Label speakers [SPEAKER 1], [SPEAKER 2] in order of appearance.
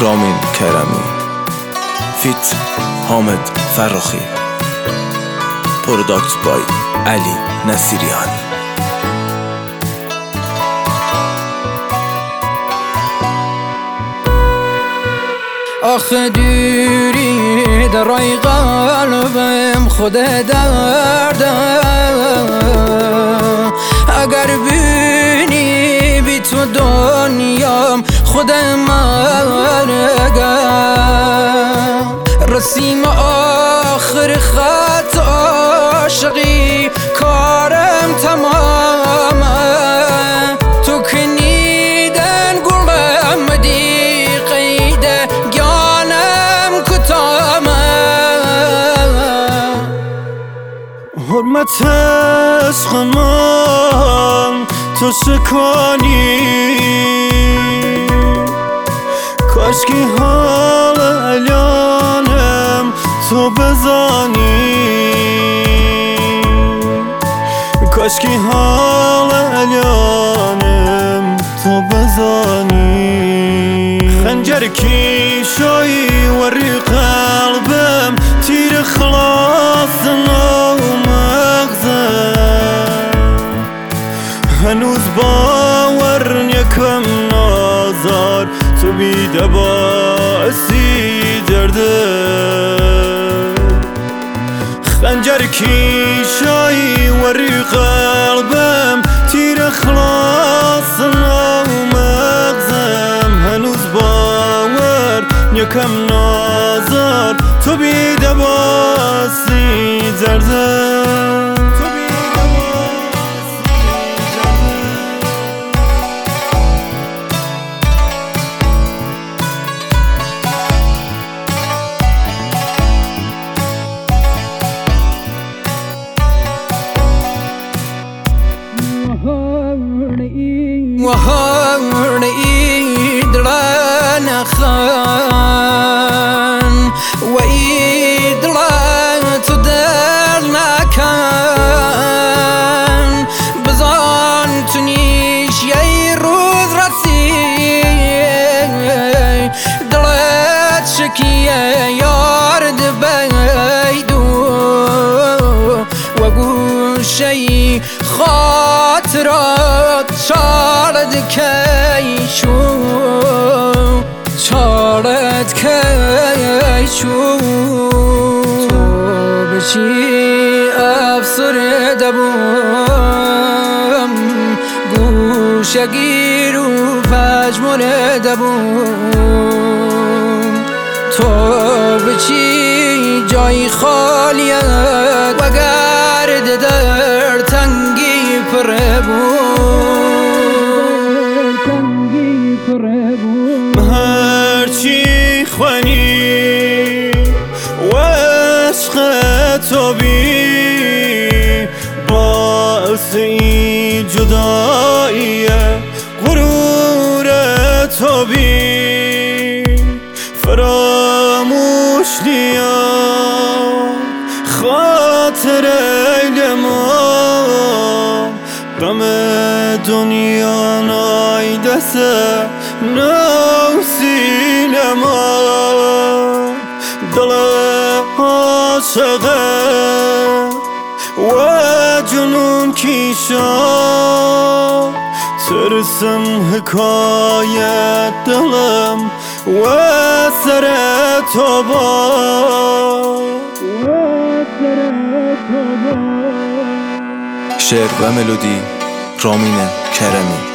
[SPEAKER 1] رامین کرمی فیت حامد فراخی پروداکت بای علی نصیریان.
[SPEAKER 2] آخه دوری درای قلبم خود درده، اگر بینی بی تو دنیام خود مرگه، رسیم آخر خط عاشقی کارم تمامه، تو کنیدن گلم دی قیده گانم کتامه،
[SPEAKER 3] حرمت عشق من تو شکانی، کاشکی حال الانم تو بزانی، کاشکی حال الانم تو بزانی. خنجر کیشایی وری قلبم تیر خلاص نو مغزم، هنوز باور یکم نازار تو بیده باسی درده، خنجر کیشایی وری قلبم تیر خلاص نو مغزم، هنوز باور یکم نازار تو بیده باسی درده.
[SPEAKER 2] وهرني دران خان وإيد لا تدرنا كان بزان تنيش يروز راسي دلت شكية يارد بيدو وقول شي خاطرات شارد کیشو شارد کیشو، تو بچی افسرده بوم گوشگیر و پژمرده بوم، تو بچی جای خالیت و گرد در تنگی پره بوم،
[SPEAKER 3] هرچی خوانی و عشق تو بی باعث این جدایی غرور تو بی فراموش نیا خاطر ایلما غم دنیا نایده سه نو سینما، دل عاشقه و جنون کیشا، ترسم حکایت دلم و سر تو با
[SPEAKER 1] شعر و ملودی رامین کرمی.